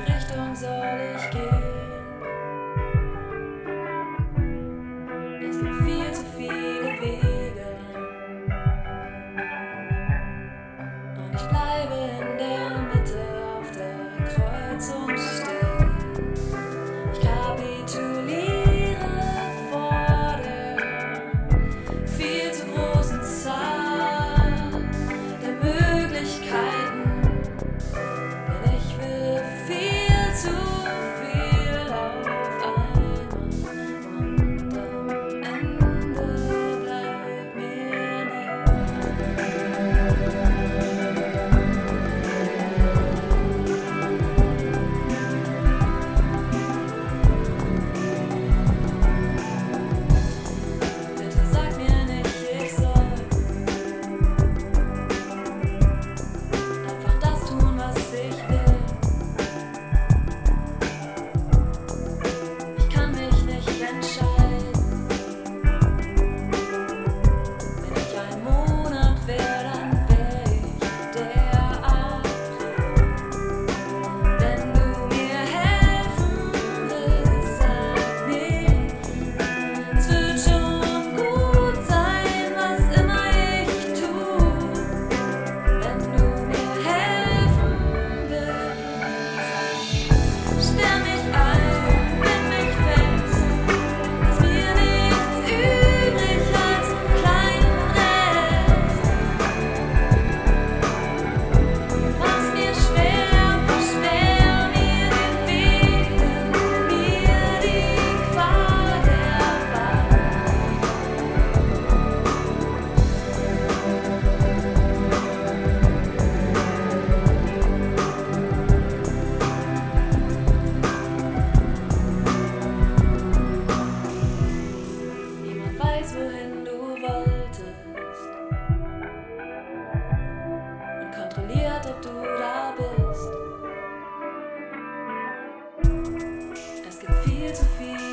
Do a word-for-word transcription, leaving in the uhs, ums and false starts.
Richtung soll ich gehen? Es gibt viel zu viele Wege und ich bleibe in der Mitte auf der Kreuzung stehen. Ich kapituliere vor der viel zu großen Zahl der Möglichkeiten, denn ich will viel zu viel auf einmal und am Ende bleibt mir Bitte sag mir nicht, ich soll einfach das tun, was ich will. Ich kann mich nicht entscheiden. Wenn ich ein Monat wär, dann wär ich der April. Wenn du mir helfen willst, sag mir, es wird schon gut sein, was immer ich tu. Wenn du mir helfen willst, sperr mich ein, bind mich fest, lass mir nichts übrig als kleinen Rest. Mach's mir schwer, versperr mir den Weg, nimm mir die Qual der Wahl. Niemand weiß, wohin du wolltest und kontrolliert, ob du da bist. Es gibt viel zu viel